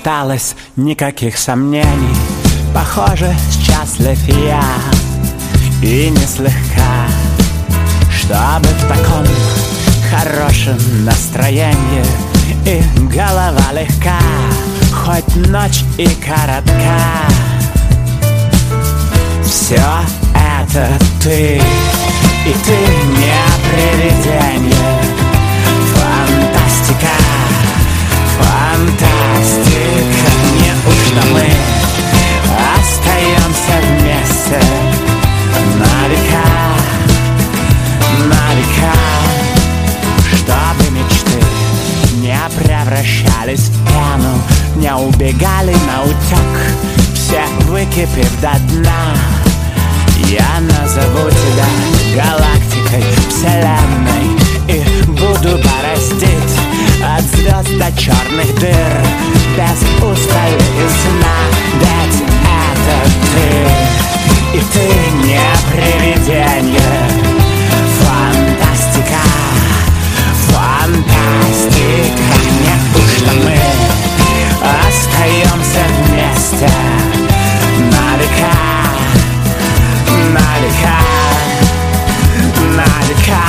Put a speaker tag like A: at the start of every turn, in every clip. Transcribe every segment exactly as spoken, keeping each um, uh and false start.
A: осталось никаких сомнений. Похоже, счастлив я, и не слегка, чтобы в таком хорошем настроении, и голова легка, хоть ночь и коротка. Все это ты, и ты не привидение. Фантастика, фантастика. Неужто мы остаемся вместе на века, на века, чтобы мечты не превращались в пену, не убегали наутек, все выкипев до дна. Я назову тебя галактикой, вселенной, и буду бороздить от звезд до черных дыр без устали и сна. Ведь это ты, и ты не привидение. Фантастика, фантастика. Неужто мы остаемся вместе на века, на века, на века?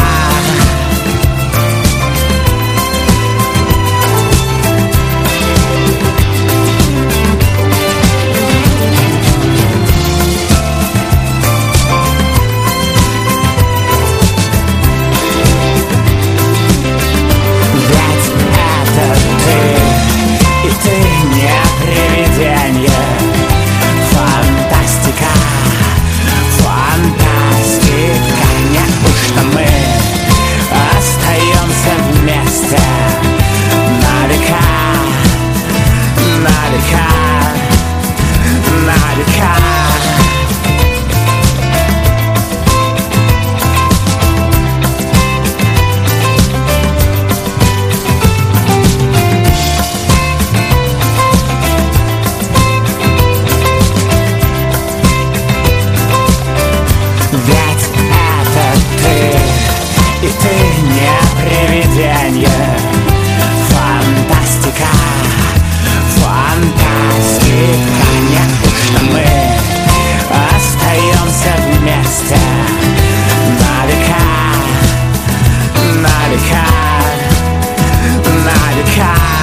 A: Car